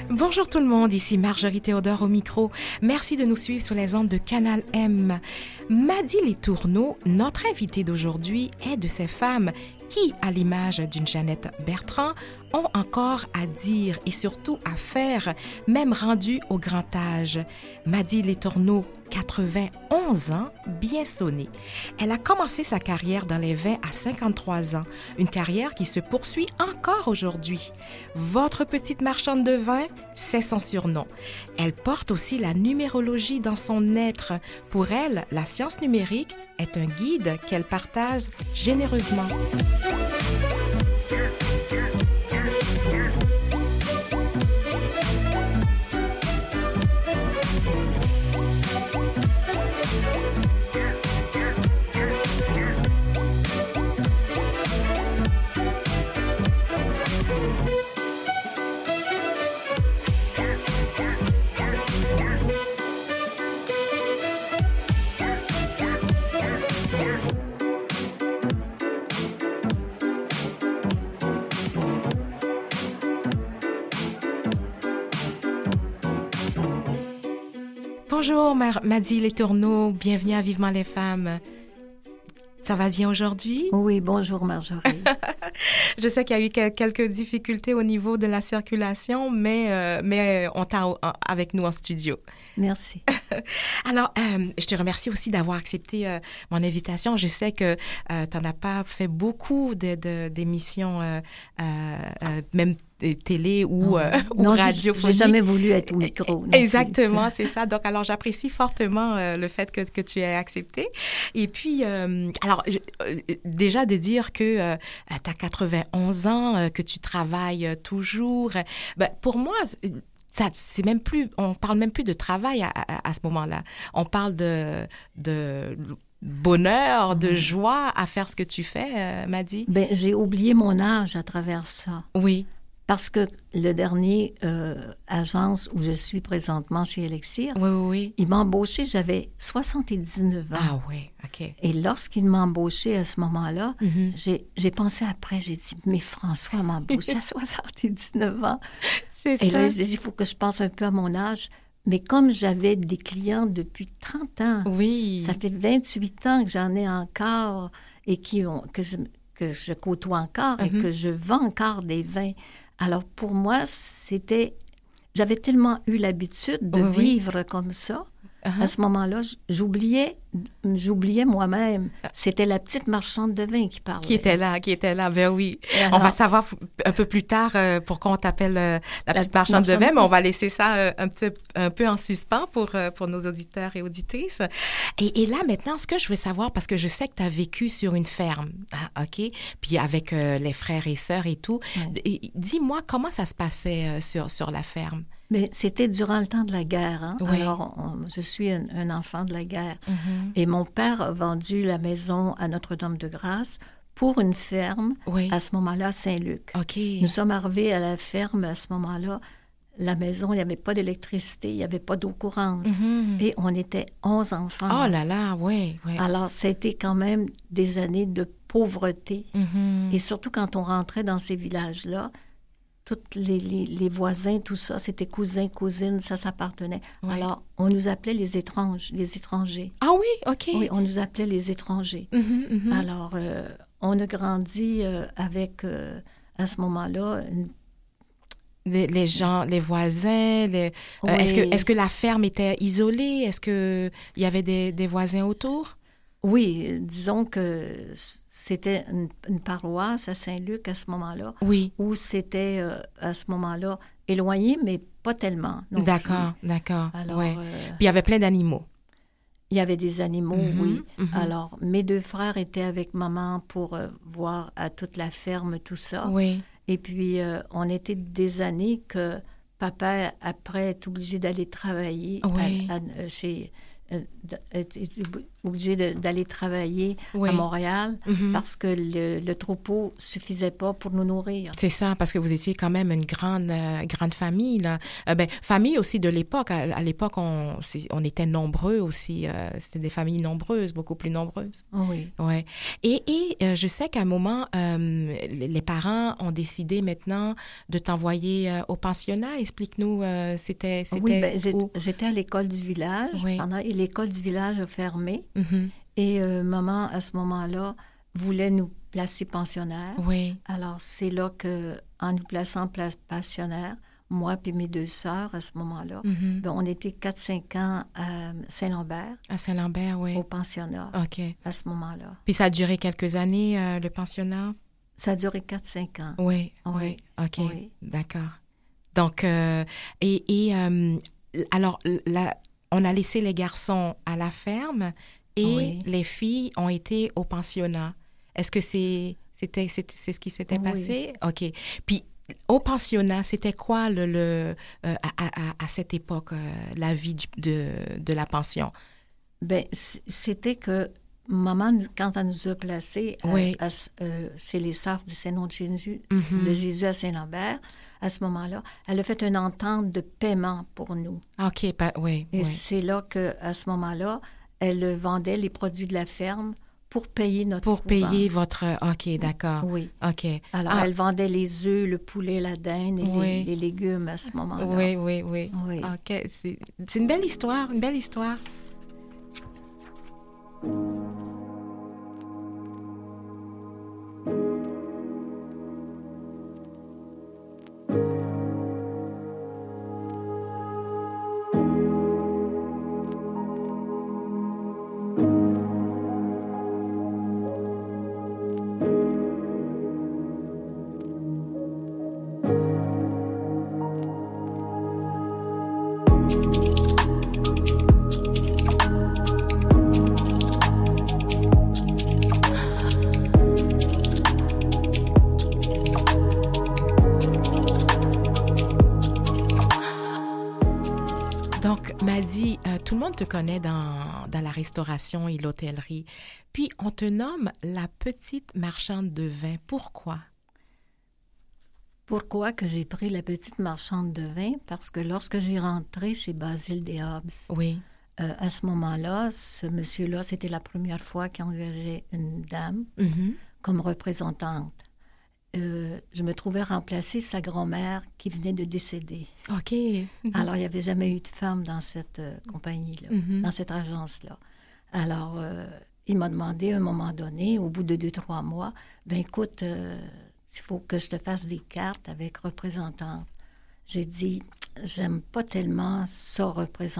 Bonjour tout le monde, ici Marjorie Théodore au micro. Merci de nous suivre sur les ondes de Canal M. Madi Letourneau, notre invitée d'aujourd'hui, est de ces femmes qui, à l'image d'une Jeannette Bertrand, ont encore à dire et surtout à faire, même rendues au grand âge. Madi Letourneau, 91 ans, bien sonné. Elle a commencé sa carrière dans les 20 à 53 ans, une carrière qui se poursuit encore aujourd'hui. Votre petite marchande de vin, c'est son surnom. Elle porte aussi la numérologie dans son être. Pour elle, la science numérique est un guide qu'elle partage généreusement. Bonjour Madi Letourneau, bienvenue à Vivement les femmes. Ça va bien aujourd'hui? Oui, bonjour Marjorie. Je sais qu'il y a eu quelques difficultés au niveau de la circulation, mais on t'a avec nous en studio. Merci. Alors, je te remercie aussi d'avoir accepté mon invitation. Je sais que tu n'en as pas fait beaucoup d'émissions, même télé ou radiophonie. J'ai jamais voulu être au micro. Exactement, c'est ça. Donc, alors, j'apprécie fortement le fait que tu aies accepté. Et puis, alors, déjà de dire que tu as 91 ans, que tu travailles toujours, ben, pour moi, c'est même plus, on parle même plus de travail à ce moment-là. On parle de bonheur, de joie à faire ce que tu fais, Madi. Ben, j'ai oublié mon âge à travers ça. Oui. Parce que le dernier agence où je suis présentement chez Elixir, oui. Il m'a embauché, j'avais 79 ans. Ah oui, OK. Et lorsqu'il m'a embauché à ce moment-là, j'ai pensé après, j'ai dit, mais François m'a embauché à 79 ans. C'est ça. Et là, j'ai dit, il faut que je pense un peu à mon âge. Mais comme j'avais des clients depuis 30 ans, oui. Ça fait 28 ans que j'en ai encore et que je côtoie encore et que je vends encore des vins. Alors, pour moi, j'avais tellement eu l'habitude de vivre comme ça. À ce moment-là, j'oubliais moi-même. C'était la petite marchande de vin qui parlait. Qui était là, ben oui. Alors, on va savoir un peu plus tard pourquoi on t'appelle la petite marchande de vin, mais on va laisser ça un peu en suspens pour nos auditeurs et auditrices. Et là, maintenant, ce que je veux savoir, parce que je sais que tu as vécu sur une ferme, OK? Puis avec les frères et sœurs et tout. Oui. Dis-moi, comment ça se passait sur la ferme? Mais c'était durant le temps de la guerre. Hein? Oui. Alors, je suis un enfant de la guerre. Et mon père a vendu la maison à Notre-Dame-de-Grâce pour une ferme, à ce moment-là, à Saint-Luc. Okay. Nous sommes arrivés à la ferme à ce moment-là. La maison, il n'y avait pas d'électricité, il n'y avait pas d'eau courante. Et on était 11 enfants. Oh là là, oui. Alors, c'était quand même des années de pauvreté. Et surtout quand on rentrait dans ces villages-là, tous les voisins, tout ça, c'était cousins, cousines, ça s'appartenait. Oui. Alors, on nous appelait les étrangers. Ah oui, OK. Oui, on nous appelait les étrangers. Alors, on a grandi avec, à ce moment-là... Les gens, les voisins, oui. Est-ce que la ferme était isolée? Est-ce qu'il y avait des voisins autour? Oui, disons que... C'était une paroisse à Saint-Luc à ce moment-là. Oui. Où c'était, à ce moment-là, éloigné, mais pas tellement. D'accord. Alors, ouais. Puis il y avait plein d'animaux. Il y avait des animaux, oui. Alors, mes deux frères étaient avec maman pour voir à toute la ferme, tout ça. Oui. Et puis, on était des années que papa, après, est obligé d'aller travailler été obligée d'aller travailler à Montréal parce que le troupeau suffisait pas pour nous nourrir. C'est ça, parce que vous étiez quand même une grande famille, là. Famille aussi de l'époque. À l'époque, on était nombreux aussi. C'était des familles nombreuses, beaucoup plus nombreuses. Oui. Ouais. Et je sais qu'à un moment, les parents ont décidé maintenant de t'envoyer au pensionnat. Explique-nous, c'était Oui, où? j'étais à l'école du village et l'école du village a fermé. Et maman, à ce moment-là, voulait nous placer pensionnaires. Oui. Alors, c'est là qu'en nous plaçant pensionnaires, moi et mes 2 sœurs, à ce moment-là, on était 4-5 ans à Saint-Lambert. À Saint-Lambert, oui. Au pensionnat. OK. À ce moment-là. Puis ça a duré quelques années, le pensionnat? Ça a duré 4-5 ans. Oui. OK. Oui. D'accord. Donc, alors, là, on a laissé les garçons à la ferme et les filles ont été au pensionnat. Est-ce que c'est ce qui s'était passé? OK. Puis, au pensionnat, c'était quoi à cette époque, la vie de la pension? Bien, c'était que maman, quand elle nous a placés chez les Sœurs du Saint-Nom de Jésus, de Jésus à Saint-Lambert, à ce moment-là, elle a fait une entente de paiement pour nous. OK, oui. Et c'est là qu'à ce moment-là, elle vendait les produits de la ferme pour payer notre Pour couvent. payer votre... OK, d'accord. Oui. OK. Alors, elle vendait les œufs, le poulet, la dinde et les légumes à ce moment-là. Oui. OK, c'est une belle histoire, Donc, Mady, tout le monde te connaît dans la restauration et l'hôtellerie. Puis, on te nomme la petite marchande de vin. Pourquoi? Pourquoi que j'ai pris la petite marchande de vin? Parce que lorsque j'ai rentré chez Basile des Hobbes, à ce moment-là, ce monsieur-là, c'était la première fois qu'il engageait une dame comme représentante. Je me trouvais remplacer sa grand-mère qui venait de décéder. OK. Alors, il n'y avait jamais eu de femme dans cette compagnie-là, dans cette agence-là. Alors, il m'a demandé à un moment donné, au bout de 2-3 mois, « Ben écoute, il faut que je te fasse des cartes avec représentante. » J'ai dit, « J'aime pas tellement ça, représentante. »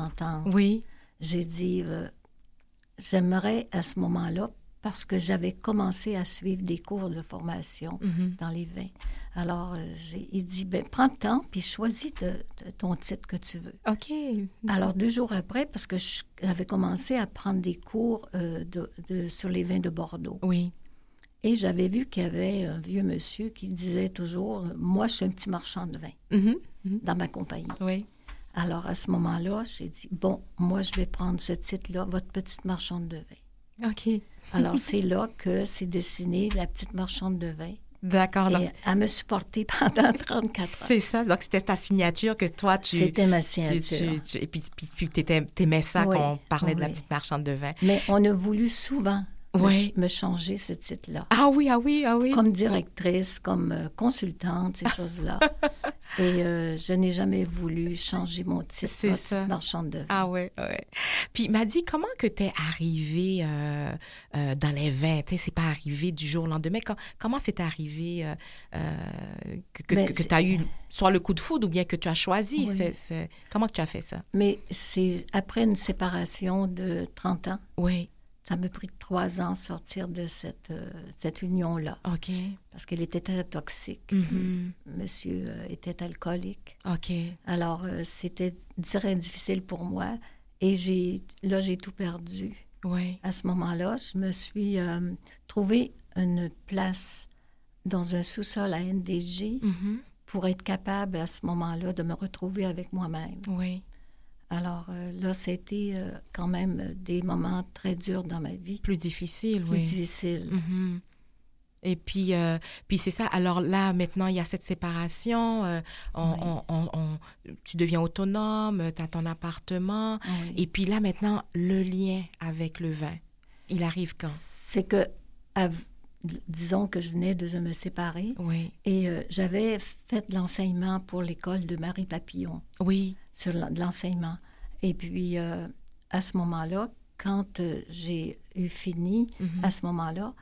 Oui. J'ai dit, j'aimerais à ce moment-là, parce que j'avais commencé à suivre des cours de formation dans les vins. Alors, il dit, ben prends le temps, puis choisis ton titre que tu veux. OK. Alors, 2 jours après, parce que j'avais commencé à prendre des cours sur les vins de Bordeaux. Oui. Et j'avais vu qu'il y avait un vieux monsieur qui disait toujours, moi, je suis un petit marchand de vin dans ma compagnie. Oui. Alors, à ce moment-là, j'ai dit, bon, moi, je vais prendre ce titre-là, votre petite marchande de vin. OK. Alors, c'est là que c'est dessiné la petite marchande de vin. D'accord. Et elle me supportait pendant 34 ans. C'est ça. Donc, c'était ta signature que toi, C'était ma signature. Et puis t'aimais ça qu'on parlait de la petite marchande de vin. Mais on a voulu souvent me changer ce titre-là. Ah oui. Comme directrice, comme consultante, ces choses-là. Et je n'ai jamais voulu changer mon titre, petite marchande de vin. Ah oui. Puis, Mady, comment que t'es arrivée dans les vins? Tu sais, c'est pas arrivé du jour au lendemain. Comment c'est arrivé que tu as eu soit le coup de foudre ou bien que tu as choisi? Oui. Comment tu as fait ça? Mais c'est après une séparation de 30 ans. Oui. Ça m'a pris 3 ans de sortir de cette union-là. OK. Parce qu'elle était très toxique. Monsieur était alcoolique. OK. Alors, c'était très difficile pour moi. Et j'ai tout perdu. Oui. À ce moment-là, je me suis trouvé une place dans un sous-sol à NDJ pour être capable, à ce moment-là, de me retrouver avec moi-même. Oui. Alors là, c'était quand même des moments très durs dans ma vie. Plus difficile, Plus oui. difficiles. Mm-hmm. Et puis c'est ça. Alors là, maintenant, il y a cette séparation. Tu deviens autonome, tu as ton appartement. Oui. Et puis là, maintenant, le lien avec le vin, il arrive quand? C'est que, disons que je venais de me séparer. Oui. Et j'avais fait de l'enseignement pour l'école de Marie Papillon. Oui. Sur de l'enseignement. Et puis, à ce moment-là, quand j'ai eu fini, à ce moment-là,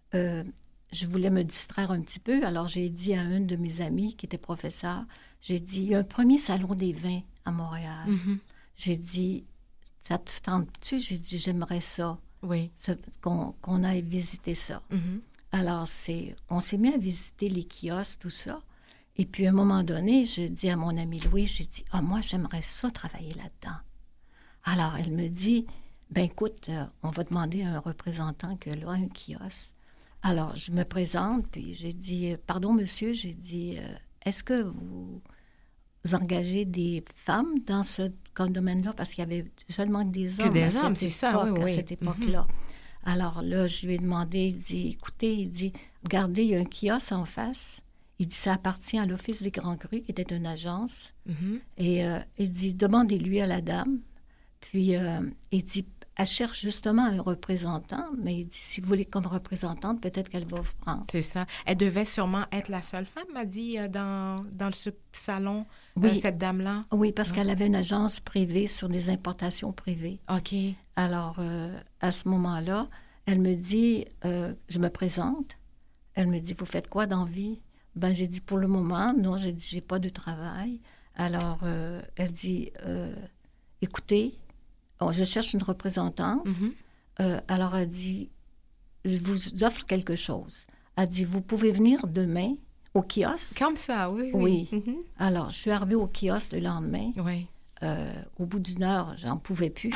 je voulais me distraire un petit peu. Alors, j'ai dit à une de mes amies qui était professeure, j'ai dit, il y a un premier salon des vins à Montréal. J'ai dit, ça te tente-tu? J'ai dit, j'aimerais ça. Oui. Qu'on aille visiter ça. Alors, on s'est mis à visiter les kiosques, tout ça. Et puis, à un moment donné, je dis à mon amie Louis, j'ai dit, moi, j'aimerais ça travailler là-dedans. Alors, elle me dit, ben écoute, on va demander à un représentant que là, un kiosque. Alors, je me présente, puis j'ai dit, pardon, monsieur, j'ai dit, est-ce que vous engagez des femmes dans ce domaine-là? Parce qu'il y avait seulement des hommes. Que des hommes, c'est ça, oui. À cette époque-là. Alors là, je lui ai demandé, il dit, écoutez, il dit, regardez, il y a un kiosque en face. Il dit, ça appartient à l'Office des Grands Crus, qui était une agence. Et il dit, demandez-lui à la dame. Puis, il dit, elle cherche justement un représentant, mais il dit, si vous voulez comme représentante, peut-être qu'elle va vous prendre. C'est ça. Elle devait sûrement être la seule femme, m'a dit, dans ce salon, oui. Cette dame-là. Oui, parce qu'elle avait une agence privée sur des importations privées. OK. Alors, à ce moment-là, elle me dit, je me présente. Elle me dit, vous faites quoi dans la vie? Ben, j'ai dit, pour le moment, non, j'ai dit, j'ai pas de travail. Alors, elle dit, écoutez, je cherche une représentante. Alors, elle dit, je vous offre quelque chose. Elle dit, vous pouvez venir demain au kiosque. Comme ça, oui. Oui. Alors, je suis arrivée au kiosque le lendemain. Oui. Au bout d'une heure, j'en pouvais plus.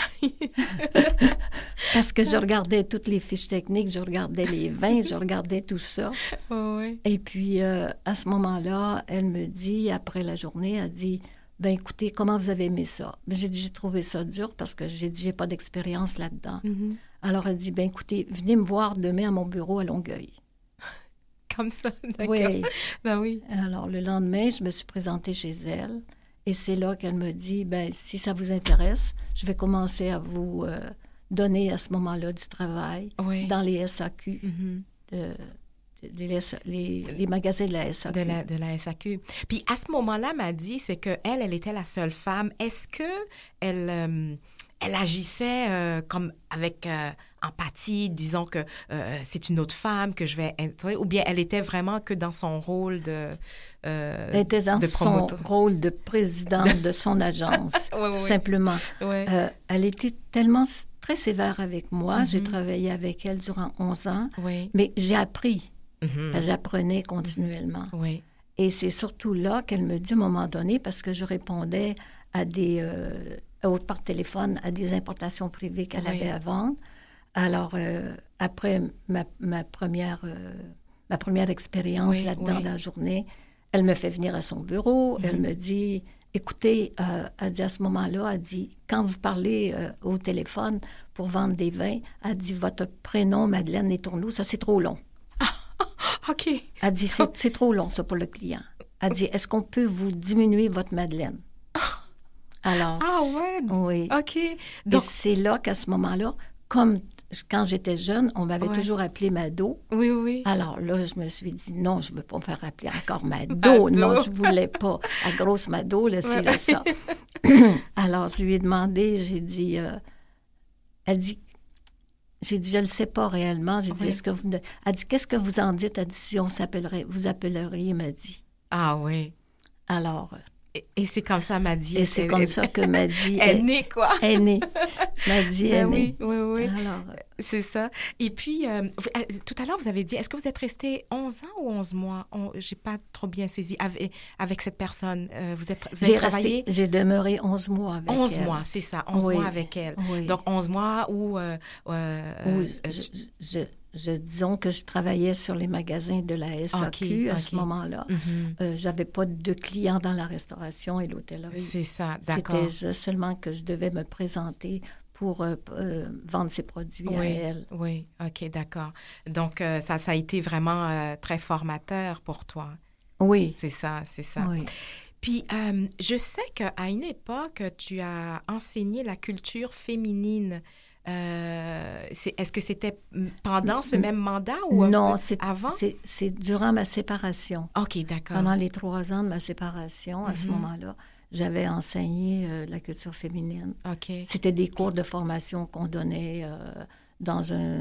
Parce que je regardais toutes les fiches techniques, je regardais les vins, je regardais tout ça. Oui. Et puis, à ce moment-là, elle me dit, après la journée, elle dit, ben écoutez, comment vous avez aimé ça? Ben, j'ai dit, j'ai trouvé ça dur parce que j'ai dit, j'ai pas d'expérience là-dedans. Alors, elle dit, ben écoutez, venez me voir demain à mon bureau à Longueuil. Comme ça, d'accord. Oui. Ben oui. Alors, le lendemain, je me suis présentée chez elle. Et c'est là qu'elle me dit, ben si ça vous intéresse, je vais commencer à vous donner à ce moment-là du travail dans les SAQ, les magasins de la SAQ. De la SAQ. Puis à ce moment-là, m'a dit, c'est qu'elle était la seule femme. Est-ce qu'elle elle agissait comme avec empathie, disons que c'est une autre femme que je vais intégrer, ou bien elle était vraiment que dans son rôle elle était dans son rôle de présidente de son agence, tout simplement. Elle était tellement très sévère avec moi. J'ai travaillé avec elle durant 11 ans, mais j'ai appris. J'apprenais continuellement. Et c'est surtout là qu'elle me dit à un moment donné, parce que je répondais à par téléphone à des importations privées qu'elle avait à vendre. Alors, après ma première expérience là-dedans dans la journée, elle me fait venir à son bureau. Elle me dit, écoutez, elle dit à ce moment-là, elle dit, quand vous parlez au téléphone pour vendre des vins, elle dit, votre prénom, Madeleine Letourneau, ça, c'est trop long. OK. Elle dit, c'est trop long, ça, pour le client. Elle dit, est-ce qu'on peut vous diminuer votre Madeleine? Alors, oui. OK. Donc, et c'est là qu'à ce moment-là, comme quand j'étais jeune, on m'avait toujours appelé Mado. Oui. Alors là, je me suis dit, non, je ne veux pas me faire appeler encore Mado. Non, je ne voulais pas. La grosse Mado, là, c'est là, ça. Alors, je lui ai demandé, j'ai dit, elle dit, j'ai dit, je ne le sais pas réellement. J'ai dit, est-ce que vous... Elle dit, qu'est-ce que vous en dites? Elle dit, si on vous appelleriez, m'a dit. Ah oui. Alors... Et c'est comme ça, Maddy. Et c'est comme ça que Maddy est née, quoi. Est née. Maddy est née. Oui. Alors, c'est ça. Et puis, tout à l'heure, vous avez dit, est-ce que vous êtes resté 11 ans ou 11 mois? Je n'ai pas trop bien saisi avec cette personne. Vous avez travaillé? J'ai demeuré 11 mois avec 11 elle. mois, c'est ça. 11 mois avec elle. Oui. Donc, 11 mois où... disons que je travaillais sur les magasins de la SAQ à ce moment-là. J'avais pas de clients dans la restauration et l'hôtellerie. C'est ça, d'accord. C'était seulement que je devais me présenter pour vendre ses produits à elle. Oui, OK, d'accord. Donc, ça a été vraiment très formateur pour toi. Oui. C'est ça. Oui. Puis, je sais qu'à une époque, tu as enseigné la culture féminine. Est-ce que c'était pendant ce même mandat ou non, avant? C'est durant ma séparation. OK, d'accord. Pendant les 3 ans de ma séparation, à ce moment-là, j'avais enseigné la culture féminine. OK. C'était des cours de formation qu'on donnait dans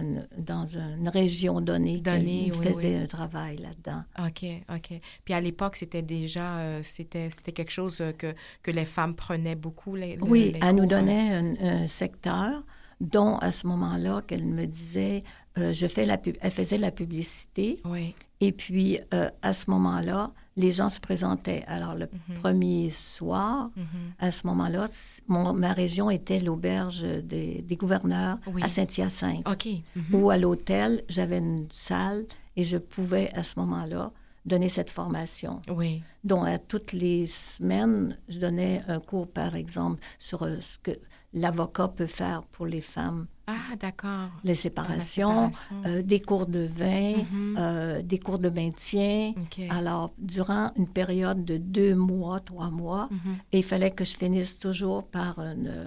une région donnée qui faisait un travail là-dedans. OK. Puis à l'époque, c'était déjà c'était quelque chose que les femmes prenaient beaucoup, les elle nous donnait un secteur dont, à ce moment-là, qu'elle me disait, elle faisait la publicité. Oui. Et puis, à ce moment-là, les gens se présentaient. Alors, le premier soir, à ce moment-là, ma région était l'auberge des gouverneurs à Saint-Hyacinthe. OK. Ou à l'hôtel, j'avais une salle et je pouvais, à ce moment-là, donner cette formation. Oui. Donc, à toutes les semaines, je donnais un cours, par exemple, sur ce que l'avocat peut faire pour les femmes. Ah, d'accord. Les séparations, des cours de vin, des cours de maintien. Okay. Alors, durant une période de 2 mois, 3 mois, et il fallait que je finisse toujours par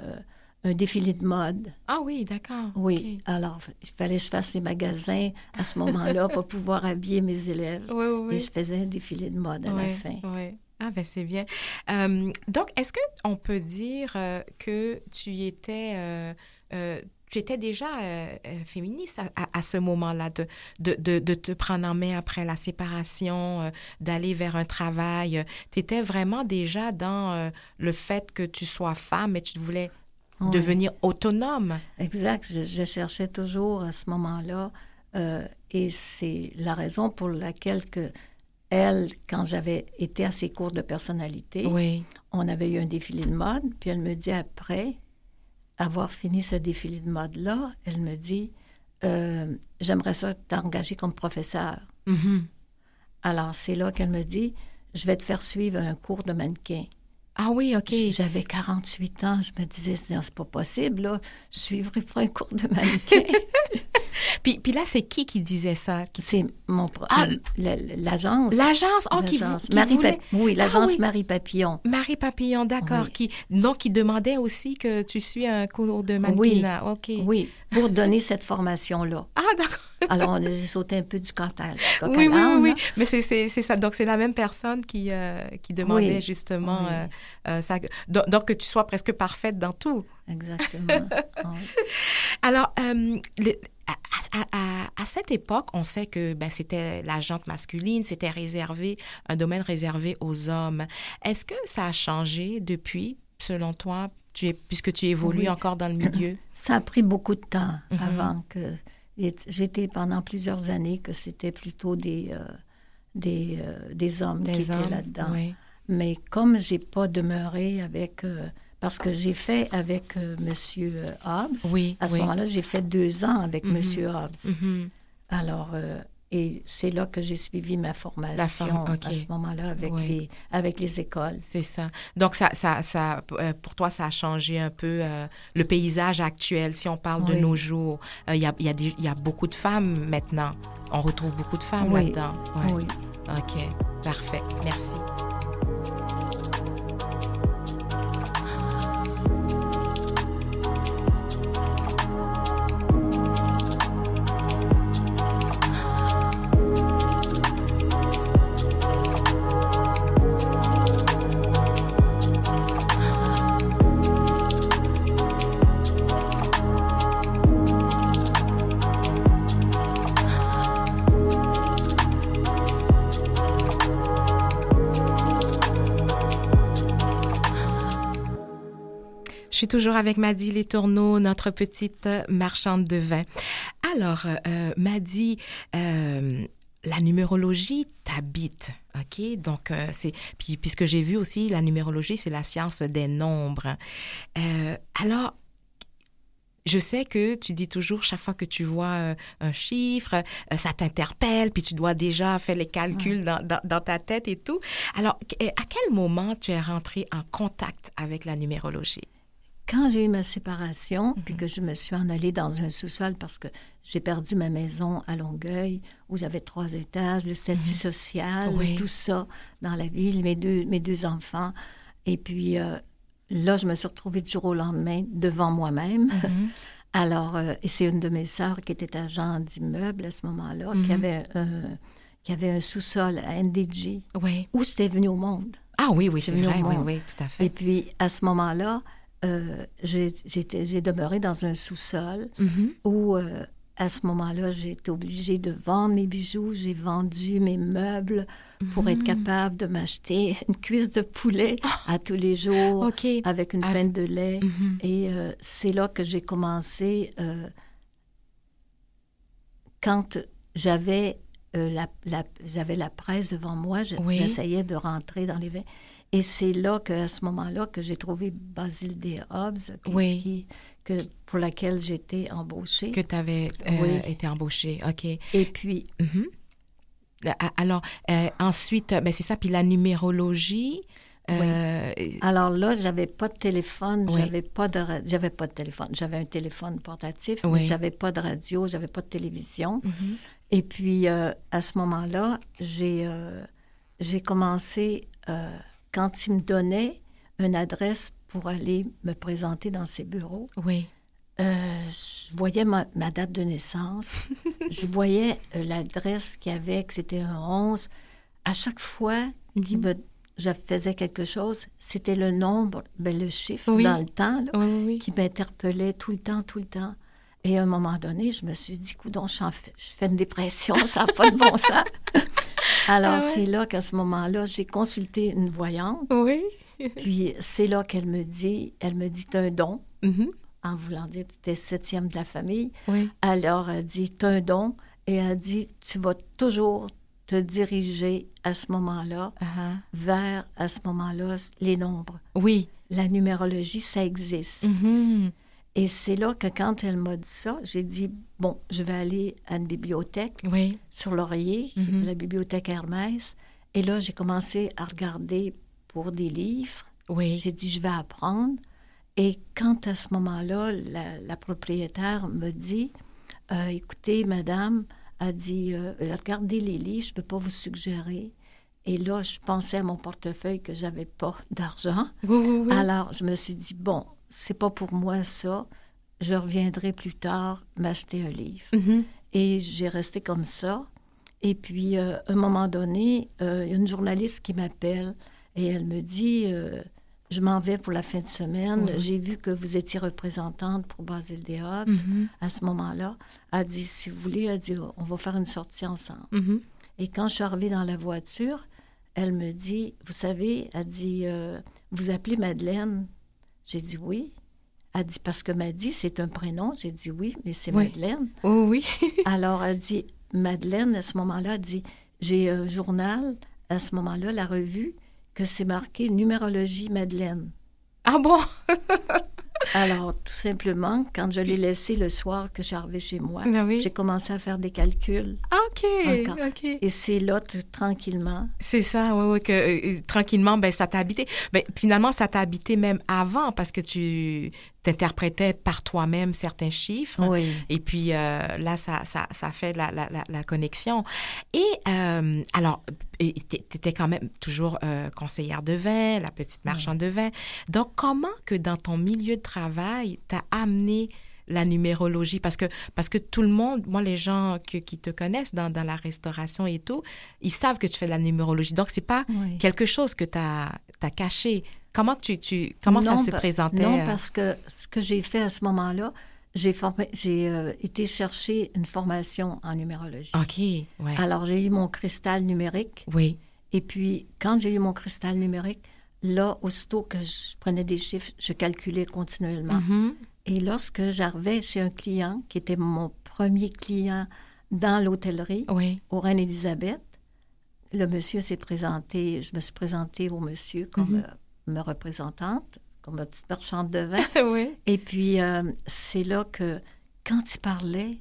un défilé de mode. Ah oui, d'accord. Oui. Okay. Alors, il fallait que je fasse les magasins à ce moment-là pour pouvoir habiller mes élèves. Oui. Et je faisais un défilé de mode à la fin. Oui. Ah, ben c'est bien. Donc, est-ce qu'on peut dire que tu étais déjà féministe à ce moment-là, de te prendre en main après la séparation, d'aller vers un travail? Tu étais vraiment déjà dans le fait que tu sois femme et tu voulais devenir autonome. Exact. Je cherchais toujours à ce moment-là et c'est la raison pour laquelle elle, quand j'avais été à ses cours de personnalité, on avait eu un défilé de mode, puis elle me dit après avoir fini ce défilé de mode-là, elle me dit j'aimerais ça t'engager comme professeur. Alors, c'est là qu'elle me dit je vais te faire suivre un cours de mannequin. Ah oui, OK. J'avais 48 ans, je me disais c'est pas possible, là, je suivrai pas un cours de mannequin. Puis là, c'est qui disait ça? C'est l'agence. L'agence, qui voulait... Oui, l'agence Marie Papillon. Marie Papillon, d'accord. Qui demandait aussi que tu suis un cours de mannequinat. Oui, OK. Oui, pour donner cette formation-là. Ah, d'accord. Alors, j'ai sauté un peu du coq à Oui. l'âne. Mais c'est ça. Donc, c'est la même personne qui demandait justement ça. Donc, que tu sois presque parfaite dans tout. Exactement. Alors, à cette époque, on sait que c'était la gente masculine, c'était un domaine réservé aux hommes. Est-ce que ça a changé depuis, selon toi, puisque tu évolues encore dans le milieu? Ça a pris beaucoup de temps avant que... J'étais pendant plusieurs années que c'était plutôt des hommes qui étaient là-dedans. Oui. Mais comme j'ai pas demeuré avec... parce que j'ai fait avec M. Hobbs. Oui, à ce moment-là, j'ai fait 2 ans avec M. Hobbs. Alors, et c'est là que j'ai suivi ma formation à ce moment-là avec les écoles. C'est ça. Donc, ça, pour toi, ça a changé un peu le paysage actuel. Si on parle de nos jours, il y a beaucoup de femmes maintenant. On retrouve beaucoup de femmes là-dedans. Oui. OK. Parfait. Merci. Je suis toujours avec Mady Letourneau, notre petite marchande de vin. Alors, Mady, la numérologie t'habite, OK? Donc, puisque j'ai vu aussi, la numérologie, c'est la science des nombres. Alors, je sais que tu dis toujours, chaque fois que tu vois un chiffre, ça t'interpelle, puis tu dois déjà faire les calculs dans ta tête et tout. Alors, à quel moment tu es rentrée en contact avec la numérologie? Quand j'ai eu ma séparation, puis que je me suis en allée dans un sous-sol parce que j'ai perdu ma maison à Longueuil, où j'avais 3 étages, le statut social, tout ça dans la ville, mes deux enfants. Et puis là, je me suis retrouvée du jour au lendemain devant moi-même. Alors, et c'est une de mes sœurs qui était agent d'immeuble à ce moment-là, qui avait un sous-sol à NDG, où j'étais venue au monde. Ah oui, c'est vrai, oui, tout à fait. Et puis, à ce moment-là, j'ai demeuré dans un sous-sol où, à ce moment-là, j'ai été obligée de vendre mes bijoux. J'ai vendu mes meubles pour être capable de m'acheter une cuisse de poulet à tous les jours avec une pinte de lait. Et c'est là que j'ai commencé, quand j'avais la presse devant moi, j'essayais de rentrer dans les vins. Et c'est là qu'à ce moment-là que j'ai trouvé Basile D. Hobbs, pour laquelle j'étais embauchée. Que tu avais été embauchée, OK. Et puis... Alors, ensuite, c'est ça, puis la numérologie... Alors là, j'avais pas de téléphone, j'avais pas de téléphone. J'avais un téléphone portatif, mais j'avais pas de radio, j'avais pas de télévision. Et puis, à ce moment-là, j'ai commencé... quand il me donnait une adresse pour aller me présenter dans ses bureaux, je voyais ma date de naissance, je voyais l'adresse qu'il y avait, que c'était un 11. À chaque fois je faisais quelque chose, c'était le nombre, le chiffre dans le temps, là, qui m'interpellait tout le temps. Et à un moment donné, je me suis dit, coudonc, je fais une dépression, ça n'a pas de bon sens. Alors, c'est là qu'à ce moment-là, j'ai consulté une voyante. Puis, c'est là qu'elle me dit, t'as un don, en voulant dire, tu es 7e de la famille. Alors, elle dit, t'as un don, et elle dit, tu vas toujours te diriger à ce moment-là vers, à ce moment-là, les nombres. La numérologie, ça existe. Et c'est là que quand elle m'a dit ça, j'ai dit, bon, je vais aller à une bibliothèque sur Laurier, la bibliothèque Hermès. Et là, j'ai commencé à regarder pour des livres. J'ai dit, je vais apprendre. Et quand à ce moment-là, la propriétaire me dit, écoutez, madame, elle dit, regardez les livres, je ne peux pas vous suggérer. Et là, je pensais à mon portefeuille que je n'avais pas d'argent. Alors, je me suis dit, bon, c'est pas pour moi ça. Je reviendrai plus tard m'acheter un livre. Et j'ai resté comme ça. Et puis, à un moment donné, il y a une journaliste qui m'appelle et elle me dit, je m'en vais pour la fin de semaine. J'ai vu que vous étiez représentante pour Basile D. Hobbs à ce moment-là. Elle dit, si vous voulez, elle dit, on va faire une sortie ensemble. Et quand je suis arrivée dans la voiture, elle me dit, vous savez, elle dit, vous appelez Madeleine? J'ai dit oui. Elle dit, parce que Maddy, c'est un prénom. J'ai dit oui, mais c'est Madeleine. Alors, elle dit, Madeleine, à ce moment-là, elle dit, j'ai un journal, à ce moment-là, la revue, que c'est marqué Numérologie Madeleine. Ah bon? Alors, tout simplement, quand je l'ai laissé le soir que je suis arrivée chez moi, j'ai commencé à faire des calculs. OK. Et c'est là, tranquillement. C'est ça, que tranquillement, ça t'a habité. Finalement, ça t'a habité même avant parce que tu t'interprétais par toi-même certains chiffres. Et puis là, ça fait la connexion. Et alors, tu étais quand même toujours conseillère de vin, la petite marchande de vin. Donc, comment que dans ton milieu de travail, t'as amené la numérologie? Parce que tout le monde, moi, les gens qui te connaissent dans la restauration et tout, ils savent que tu fais de la numérologie. Donc, c'est pas quelque chose que t'as caché. Comment ça se présentait? Non, parce que ce que j'ai fait à ce moment-là, j'ai été chercher une formation en numérologie. Alors, j'ai eu mon cristal numérique. Et puis, quand j'ai eu mon cristal numérique, là, aussitôt que je prenais des chiffres, je calculais continuellement. Et lorsque j'arrivais chez un client, qui était mon premier client dans l'hôtellerie, au Reine-Élisabeth, le monsieur s'est présenté, je me suis présentée au monsieur comme me représentante, comme une petite marchande de vin. Oui. Et puis, c'est là que, quand il parlait,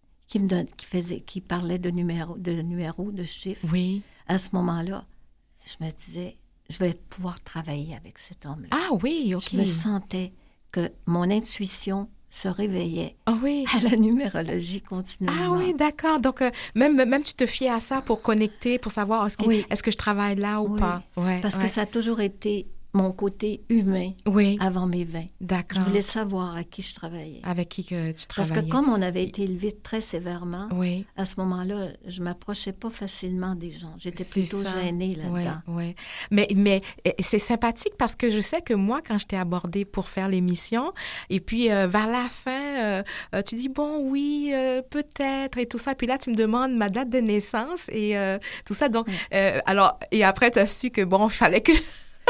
qui parlait de numéros, de chiffres, Oui. à ce moment-là, je me disais, je vais pouvoir travailler avec cet homme-là. Ah oui, OK. Je me sentais que mon intuition se réveillait Ah oui. à la numérologie continuellement. Ah oui, d'accord. Donc, même tu te fiais à ça pour connecter, pour savoir Oui. est-ce que je travaille là ou Oui, pas. Ouais, parce ouais. que ça a toujours été mon côté humain Oui, avant mes vins. d'accord. Je voulais savoir à qui je travaillais. Avec qui que tu Parce travaillais. que comme on avait été élevés très sévèrement, Oui. à ce moment-là, je m'approchais pas facilement des gens. J'étais C'est plutôt ça. gênée là-dedans. Ouais, ouais. Mais c'est sympathique parce que je sais que moi, quand je t'ai abordée pour faire l'émission, et puis vers la fin, tu dis, bon, oui, peut-être, et tout ça. Puis là, tu me demandes ma date de naissance et tout ça. Donc, alors, et après, tu as su que, bon, il fallait que...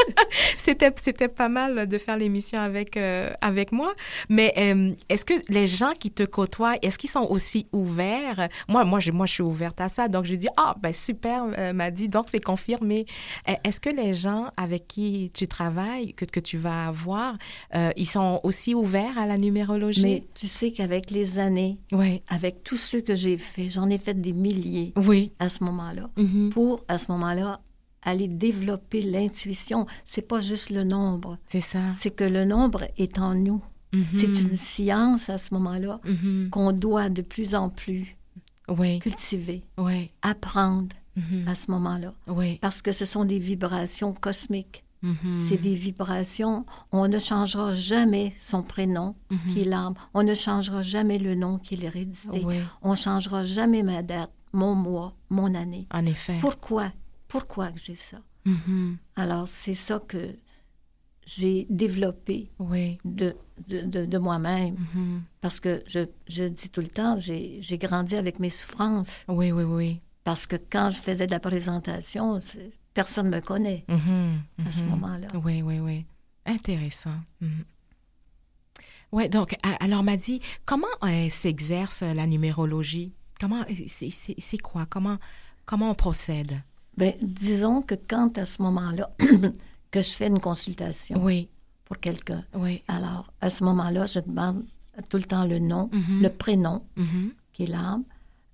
C'était pas mal de faire l'émission avec moi. Mais est-ce que les gens qui te côtoient, est-ce qu'ils sont aussi ouverts? Moi, je suis ouverte à ça. Donc, je dis, ah, ben super, m'a dit, donc c'est confirmé. Est-ce que les gens avec qui tu travailles, que tu vas avoir, ils sont aussi ouverts à la numérologie? Mais tu sais qu'avec les années, Oui. avec tous ceux que j'ai faits, j'en ai fait des milliers Oui. à ce moment-là, Mhm. pour, à ce moment-là, aller développer l'intuition. C'est pas juste le nombre. C'est ça. C'est que le nombre est en nous. Mhm. C'est une science à ce moment-là Mhm. qu'on doit de plus en plus Oui. cultiver, Oui. apprendre Mhm. à ce moment-là. Oui. Parce que ce sont des vibrations cosmiques. Mhm. C'est des vibrations. On ne changera jamais son prénom, qui est l'âme. On ne changera jamais le nom, qui est l'hérédité. Oui. On ne changera jamais ma date, mon mois, mon année. En effet. Pourquoi? Pourquoi que j'ai ça? Mhm. Alors, c'est ça que j'ai développé Oui. de moi-même. Mhm. Parce que je dis tout le temps, j'ai grandi avec mes souffrances. Oui, oui, oui. Parce que quand je faisais de la présentation, personne ne me connaît Mhm. à ce Mhm. moment-là. Oui, oui, oui. Intéressant. Mhm. Oui, donc, alors, m'a dit, comment s'exerce la numérologie? Comment, c'est quoi? Comment on procède? Bien, disons que quand à ce moment-là, que je fais une consultation Oui, pour quelqu'un, oui. alors à ce moment-là, je demande tout le temps le nom, Mhm. le prénom, Mhm. qui est l'âme,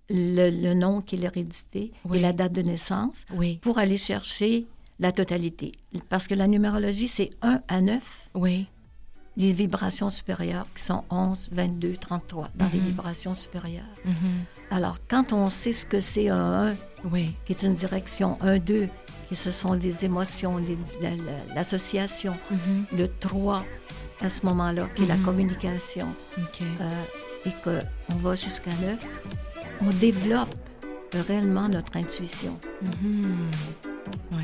le nom qui est l'hérédité Oui. et la date de naissance, Oui, pour aller chercher la totalité. Parce que la numérologie, c'est 1 à 9, oui. des vibrations supérieures qui sont 11, 22, 33, dans les vibrations supérieures. Mhm. Alors, quand on sait ce que c'est un 1, Oui, qui est une direction, 1, 2, qui ce sont des émotions, l'association, le 3, à ce moment-là, qui est la communication, OK. et qu'on va jusqu'à 9, on développe réellement notre intuition. Mhm. Oui.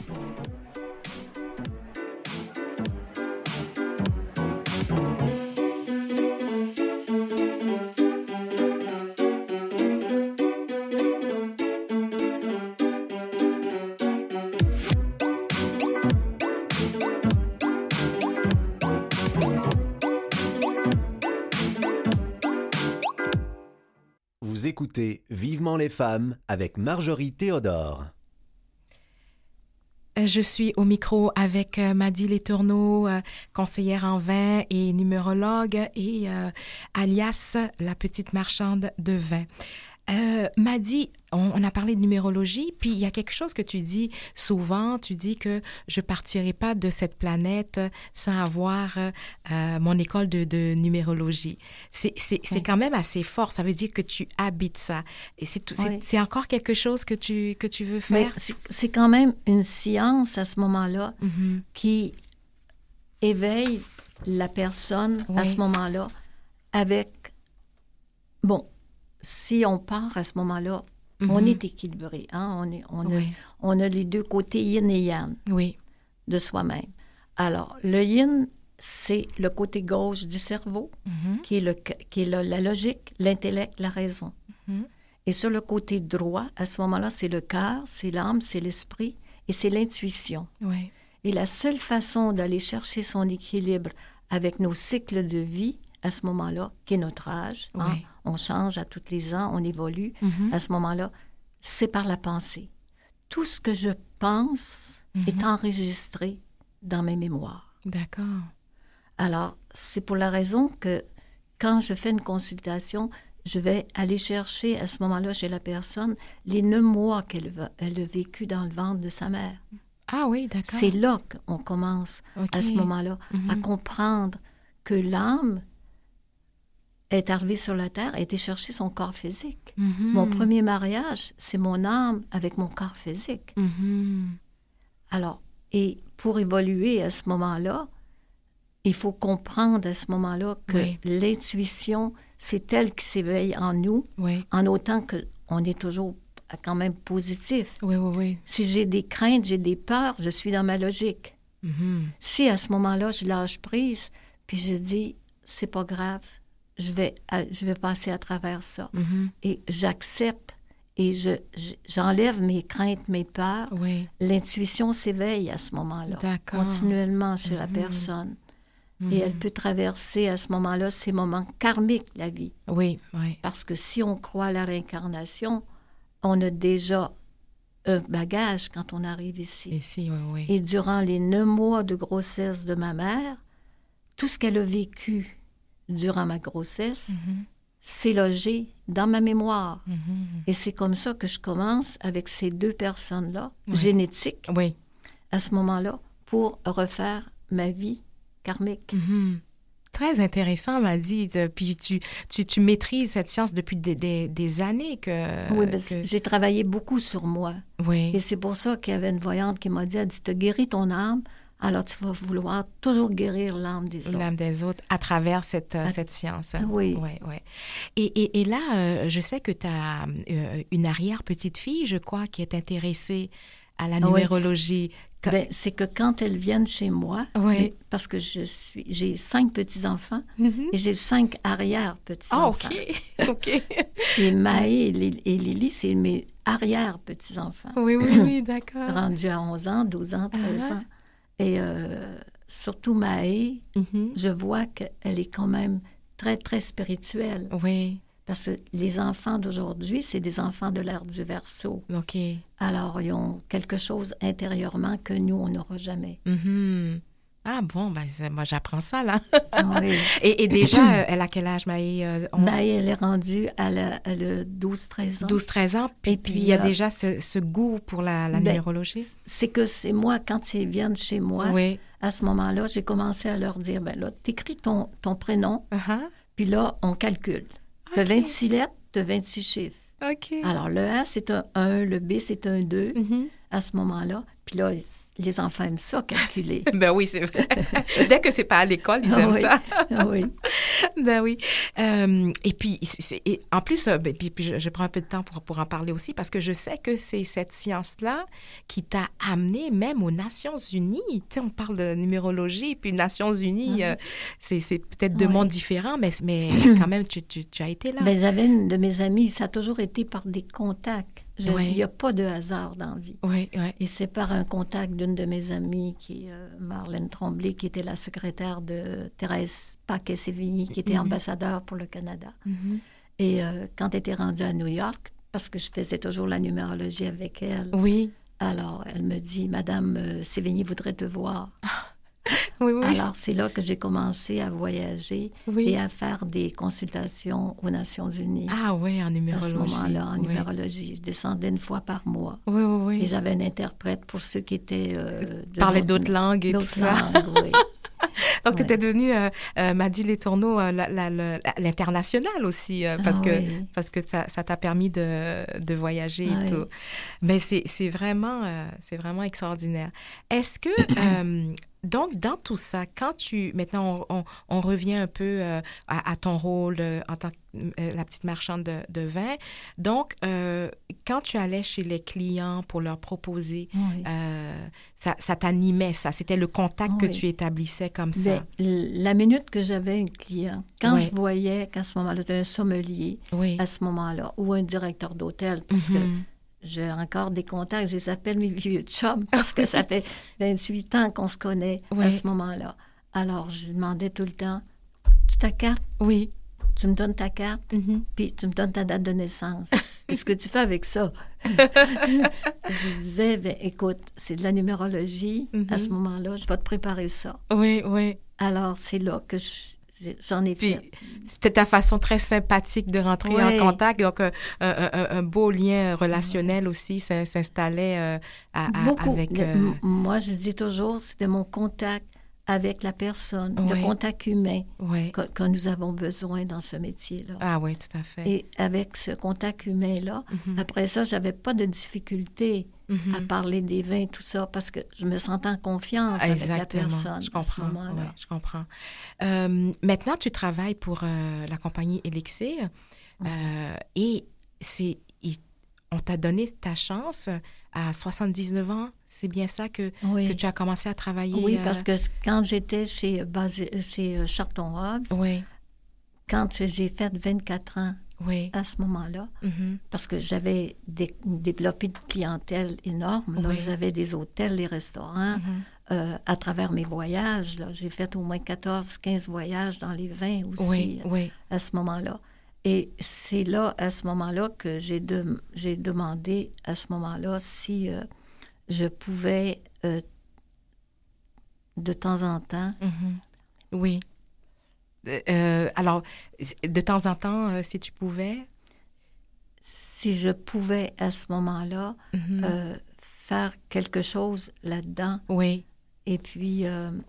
Vous écoutez Vivement les femmes avec Marjorie Théodore. Je suis au micro avec Mady Letourneau, conseillère en vin et numérologue, et alias la petite marchande de vin. Mady, on a parlé de numérologie, puis il y a quelque chose que tu dis souvent, tu dis que je partirai pas de cette planète sans avoir mon école de numérologie. C'est quand même assez fort, ça veut dire que tu habites ça. Et c'est encore quelque chose que tu veux faire? Mais c'est quand même une science à ce moment-là qui éveille la personne à ce moment-là avec... Bon, si on part à ce moment-là, on est équilibré. Hein? On a les deux côtés yin et yang de soi-même. Alors, le yin, c'est le côté gauche du cerveau, qui est la logique, l'intellect, la raison. Et sur le côté droit, à ce moment-là, c'est le cœur, c'est l'âme, c'est l'esprit et c'est l'intuition. Oui. Et la seule façon d'aller chercher son équilibre avec nos cycles de vie, à ce moment-là, qui est notre âge, hein? On change à tous les ans, on évolue, à ce moment-là, c'est par la pensée. Tout ce que je pense est enregistré dans mes mémoires. D'accord. Alors, c'est pour la raison que quand je fais une consultation, je vais aller chercher à ce moment-là chez la personne les 9 mois qu'elle a vécu dans le ventre de sa mère. Ah oui, d'accord. C'est là qu'on commence, à ce moment-là, à comprendre que l'âme est arrivée sur la terre, a été chercher son corps physique. Mon premier mariage, c'est mon âme avec mon corps physique. Alors, et pour évoluer à ce moment-là, il faut comprendre à ce moment-là que l'intuition, c'est elle qui s'éveille en nous, en autant qu'on est toujours quand même positif. Oui. Si j'ai des craintes, j'ai des peurs, je suis dans ma logique. Si à ce moment-là, je lâche prise, puis je dis, c'est pas grave, je vais passer à travers ça. Et j'accepte et j'enlève mes craintes, mes peurs. L'intuition s'éveille à ce moment-là, continuellement chez la personne. Et elle peut traverser à ce moment-là ces moments karmiques de la vie. Oui. Parce que si on croit à la réincarnation, on a déjà un bagage quand on arrive ici. Et durant les 9 mois de grossesse de ma mère, tout ce qu'elle a vécu durant ma grossesse, c'est logé dans ma mémoire. Et c'est comme ça que je commence avec ces 2 personnes-là, génétiques, à ce moment-là, pour refaire ma vie karmique. Très intéressant, m'a dit. Puis tu maîtrises cette science depuis des années Oui, j'ai travaillé beaucoup sur moi. Oui. Et c'est pour ça qu'il y avait une voyante qui m'a dit, elle dit, tu as guéri ton âme, alors tu vas vouloir toujours guérir l'âme des autres. L'âme des autres à travers cette science. Oui. Et là, je sais que tu as une arrière-petite-fille, je crois, qui est intéressée à la numérologie. C'est que quand elles viennent chez moi, parce que j'ai 5 petits-enfants et j'ai 5 arrière-petits-enfants. Ah, OK. Et Maë et Lily, c'est mes arrière-petits-enfants. Oui, d'accord. Rendus à 11 ans, 12 ans, 13 ans. Et surtout Maë, je vois qu'elle est quand même très, très spirituelle. Oui. Parce que les enfants d'aujourd'hui, c'est des enfants de l'ère du Verseau. OK. Alors, ils ont quelque chose intérieurement que nous, on n'aura jamais. Ah bon, moi, j'apprends ça, là. Oui. Et déjà, elle a quel âge, Maë? Maë, elle est rendue à 12-13 ans. 12-13 ans, puis il y a déjà ce goût pour la numérologie? C'est que c'est moi, quand ils viennent chez moi, à ce moment-là, j'ai commencé à leur dire, là, t'écris ton prénom, puis là, on calcule. Tu as 26 lettres, tu as 26 chiffres. OK. Alors, le A, c'est un 1, le B, c'est un 2, à ce moment-là. Puis là, les enfants aiment ça, calculer. Ben oui, c'est vrai. Dès que c'est pas à l'école, ils aiment ça. Oui. Ben oui. Et puis, en plus, puis je prends un peu de temps pour en parler aussi, parce que je sais que c'est cette science-là qui t'a amené même aux Nations Unies. Tu sais, on parle de numérologie, puis Nations Unies, c'est peut-être 2 mondes différents, mais quand même, tu as été là. Ben, j'avais une de mes amies, ça a toujours été par des contacts. Il n'y a pas de hasard dans la vie. Et c'est par un contact d'une de mes amies, qui est Marlène Tremblay, qui était la secrétaire de Thérèse Paquet-Sévigny, qui était ambassadeur pour le Canada. Et quand elle était rendue à New York, parce que je faisais toujours la numérologie avec elle, alors elle me dit, « Madame Sévigny voudrait te voir. » Alors, c'est là que j'ai commencé à voyager et à faire des consultations aux Nations Unies. Ah oui, en numérologie. À ce moment-là, en numérologie. Je descendais 1 fois par mois. Oui. Et j'avais un interprète pour ceux qui étaient... parlaient d'autres langues et tout ça. Oui. Donc, tu étais devenue, m'a dit Les Tourneaux, l'international aussi, parce que ça t'a permis de voyager et tout. Mais c'est vraiment extraordinaire. Est-ce que... Donc, dans tout ça, maintenant, on revient un peu à ton rôle en tant que la petite marchande de vin. Donc, quand tu allais chez les clients pour leur proposer, ça t'animait, ça? C'était le contact que tu établissais comme ça? La minute que j'avais un client, quand je voyais qu'à ce moment-là, tu un sommelier, à ce moment-là, ou un directeur d'hôtel, parce que j'ai encore des contacts, je les appelle mes vieux chums, parce que ça fait 28 ans qu'on se connaît à ce moment-là. Alors, je demandais tout le temps, « Tu ta carte? » Oui. « Tu me donnes ta carte? Puis tu me donnes ta date de naissance. Qu'est-ce que tu fais avec ça? » Je disais, écoute, c'est de la numérologie. À ce moment-là, je vais te préparer ça. Oui. Alors, c'est là que j'en ai Puis, fait. c'était ta façon très sympathique de rentrer en contact. Donc, un beau lien relationnel aussi s'installait avec... Moi, je dis toujours, c'était mon contact avec la personne, le contact humain que nous avons besoin dans ce métier-là. Ah oui, tout à fait. Et avec ce contact humain-là, après ça, j'avais pas de difficulté à parler des vins, tout ça, parce que je me sentais en confiance avec la personne. Je comprends. À ce moment-là. Ouais, je comprends. Maintenant, tu travailles pour la compagnie Elixir et on t'a donné ta chance à 79 ans. C'est bien ça que tu as commencé à travailler? Oui, parce que quand j'étais chez Charton Hobbs, quand j'ai fait 24 ans à ce moment-là, parce que j'avais développé une clientèle énorme. Là, j'avais des hôtels, des restaurants. À travers mes voyages, là, j'ai fait au moins 14-15 voyages dans les vins aussi à ce moment-là. Et c'est là, à ce moment-là, que j'ai demandé, à ce moment-là, si je pouvais, de temps en temps... Oui. Alors, de temps en temps, si tu pouvais... Si je pouvais, à ce moment-là, faire quelque chose là-dedans. Oui. Et puis...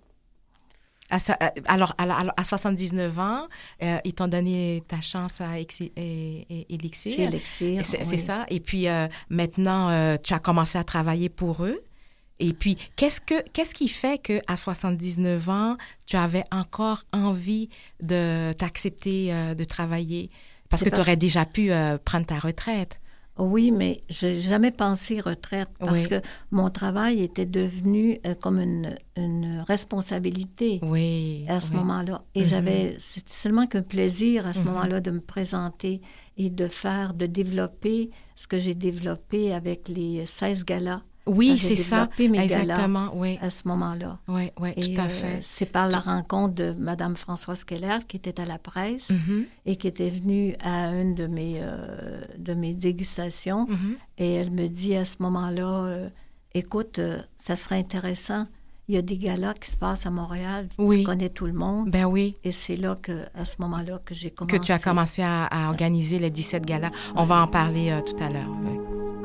Alors, à 79 ans, ils t'ont donné ta chance à Elixir. Chez Elixir, c'est ça. Et puis, maintenant, tu as commencé à travailler pour eux. Et puis, qu'est-ce qui fait qu'à 79 ans, tu avais encore envie de t'accepter de travailler? Parce que tu aurais déjà pu prendre ta retraite. Oui, mais je n'ai jamais pensé retraite parce que mon travail était devenu comme une responsabilité à ce moment-là. Et c'était seulement qu'un plaisir à ce moment-là de me présenter et de développer ce que j'ai développé avec les 16 galas. Oui, c'est ça. Mes exactement, galas à ce moment-là. Oui, tout à fait. C'est par la rencontre de Mme Françoise Keller, qui était à la presse et qui était venue à une de mes dégustations. Et elle me dit à ce moment-là, écoute, ça serait intéressant. Il y a des galas qui se passent à Montréal. Tu connais tout le monde. Ben oui. Et c'est là à ce moment-là que j'ai commencé. Que tu as commencé à organiser les 17 galas. On va en parler tout à l'heure. Oui.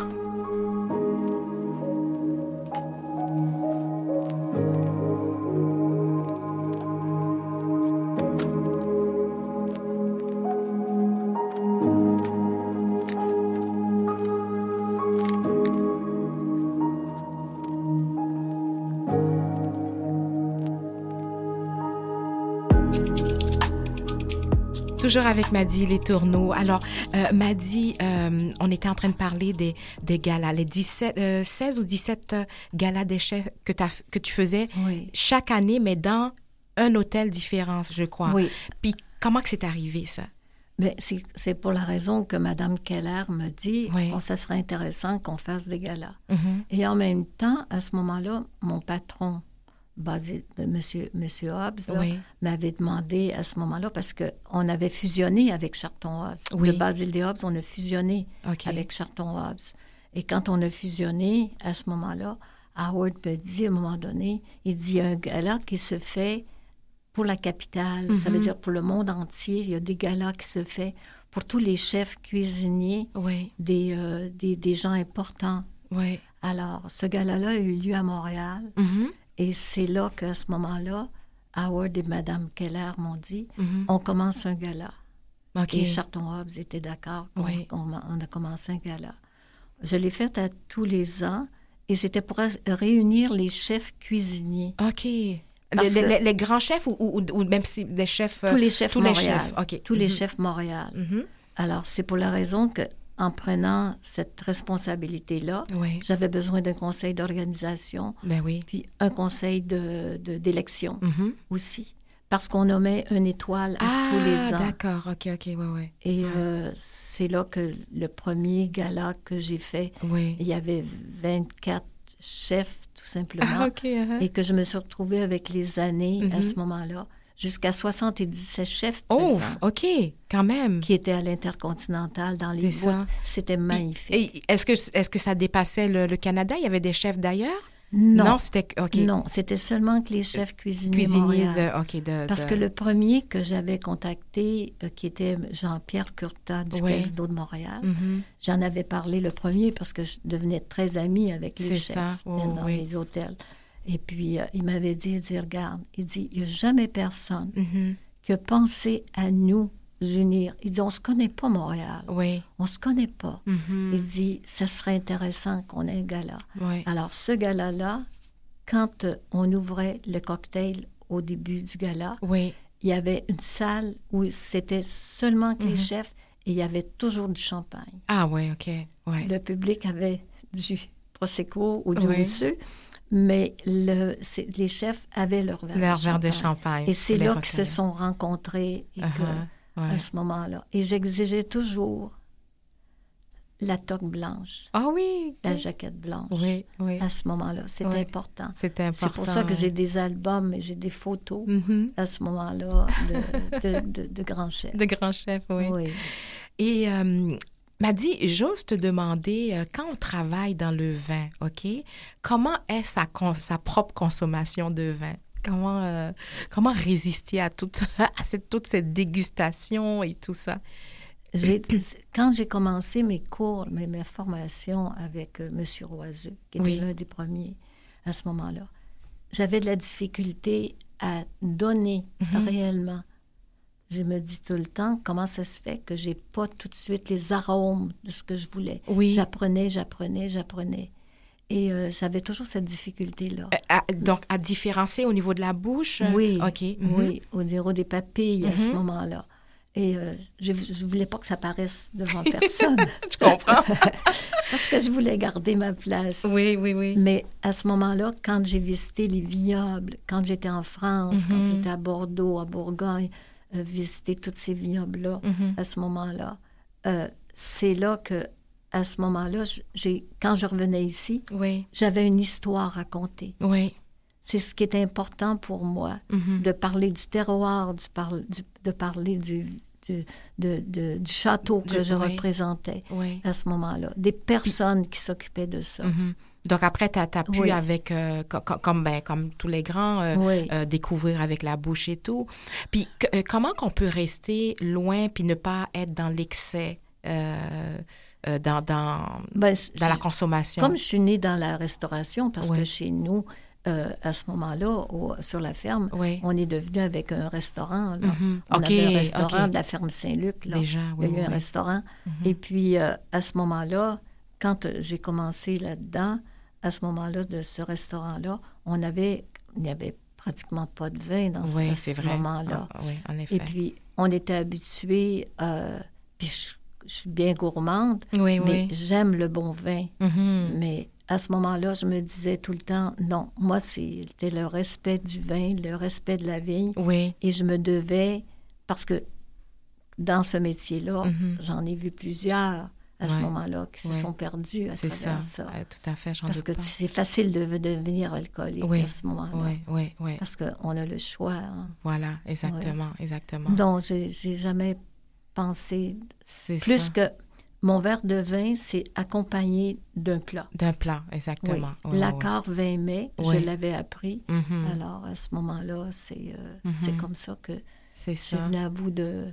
Toujours avec Mady Letourneau. Alors, Mady, on était en train de parler des galas, les 16 ou 17 galas des chefs que tu faisais chaque année, mais dans un hôtel différent, je crois. Oui. Puis, comment que c'est arrivé, ça? Mais c'est pour la raison que Mme Keller me dit ça serait intéressant qu'on fasse des galas. Et en même temps, à ce moment-là, mon patron, Monsieur Hobbs, m'avait demandé à ce moment-là, parce qu'on avait fusionné avec Charton Hobbs. De Basile des Hobbs, on a fusionné avec Charton Hobbs. Et quand on a fusionné, à ce moment-là, Howard me dit, à un moment donné, il dit, il y a un gala qui se fait pour la capitale, ça veut dire pour le monde entier. Il y a des galas qui se fait pour tous les chefs cuisiniers, des gens importants. Alors, ce gala-là a eu lieu à Montréal. Et c'est là qu'à ce moment-là, Howard et Mme Keller m'ont dit, on commence un gala. Et Charton Hobbs était d'accord qu'on a commencé un gala. Je l'ai fait à tous les ans et c'était pour réunir les chefs cuisiniers. OK. Les grands chefs ou même si des chefs... Tous les chefs Montréal. Tous les chefs chefs Montréal. Alors, c'est pour la raison que en prenant cette responsabilité-là, j'avais besoin d'un conseil d'organisation, puis un conseil d'élection aussi, parce qu'on nommait une étoile à tous les ans. Ah, d'accord, OK, Et c'est là que le premier gala que j'ai fait, il y avait 24 chefs, tout simplement, et que je me suis retrouvée avec les années à ce moment-là, jusqu'à 77 chefs présents. Oh, OK, quand même. Qui étaient à l'Intercontinental dans les boîtes. C'était magnifique. Et est-ce que ça dépassait le Canada? Il y avait des chefs d'ailleurs? Non, c'était... OK. Non, c'était seulement que les chefs cuisiniers Cuisinier Montréal. Parce de... que le premier que j'avais contacté, qui était Jean-Pierre Curtat du Casino de Montréal, j'en avais parlé le premier parce que je devenais très amie avec les chefs dans les hôtels. Et puis, il m'avait dit, regarde, il dit, il n'y a jamais personne qui a pensé à nous unir. Il dit, on ne se connaît pas, Montréal. Oui. On ne se connaît pas. Il dit, ça serait intéressant qu'on ait un gala. Oui. Alors, ce gala-là, quand on ouvrait le cocktail au début du gala, il y avait une salle où c'était seulement que les chefs et il y avait toujours du champagne. Ah oui, OK. Ouais. Le public avait du Prosecco ou du Mousseux, mais les chefs avaient leur verre de champagne. Et c'est là qu'ils se sont rencontrés et à ce moment-là. Et j'exigeais toujours la toque blanche. Ah oui! La jaquette blanche. Oui. À ce moment-là. C'était important. C'était important. C'est pour ça que j'ai des albums et j'ai des photos à ce moment-là de grands chefs. De grands chefs, oui. Et Madi, j'ose te demander, quand on travaille dans le vin, OK, comment est sa propre consommation de vin? Comment résister à toute cette dégustation et tout ça? Quand j'ai commencé mes cours, mes formations avec M. Roiseux, qui était l'un des premiers à ce moment-là, j'avais de la difficulté à donner réellement. Je me dis tout le temps, comment ça se fait que j'ai pas tout de suite les arômes de ce que je voulais? Oui. J'apprenais. Et j'avais toujours cette difficulté-là. Donc, à différencier au niveau de la bouche? Oui, OK. Oui, au niveau des papilles à ce moment-là. Et je ne voulais pas que ça paraisse devant personne. Je comprends. Parce que je voulais garder ma place. Oui. Mais à ce moment-là, quand j'ai visité les vignobles, quand j'étais en France, quand j'étais à Bordeaux, à Bourgogne, visiter tous ces vignobles-là, à ce moment-là, c'est là que, à ce moment-là, quand je revenais ici, j'avais une histoire à raconter. Oui. C'est ce qui est important pour moi, de parler du terroir, de parler du château que je représentais à ce moment-là, des personnes qui s'occupaient de ça. Donc après, tu as pu avec, comme tous les grands, découvrir avec la bouche et tout. Puis comment qu'on peut rester loin puis ne pas être dans l'excès dans la consommation? Comme je suis née dans la restauration, parce que chez nous, à ce moment-là, sur la ferme, on est devenu avec un restaurant. Là. On avait un restaurant de la ferme Saint-Luc. Là. Déjà, il y a eu un restaurant. Et puis, à ce moment-là, quand j'ai commencé là-dedans, à ce moment-là, de ce restaurant-là, il n'y avait pratiquement pas de vin dans ce moment-là. Oui, en effet. Et puis, on était habitués, puis je suis bien gourmande, mais j'aime le bon vin. Mais à ce moment-là, je me disais tout le temps, non, moi, c'était le respect du vin, le respect de la vigne. Et je me devais, parce que dans ce métier-là, j'en ai vu plusieurs à ce moment-là qui se sont perdus à travers ça. Tout à fait, j'en parce doute que pas. c'est facile de devenir alcoolique à ce moment-là. Oui. Parce qu'on a le choix. Hein. Voilà, exactement. Donc, j'ai jamais pensé plus que mon verre de vin, c'est accompagné d'un plat. D'un plat, exactement. L'accord 20 mai, je l'avais appris. Alors, à ce moment-là, c'est comme ça que je venais à bout de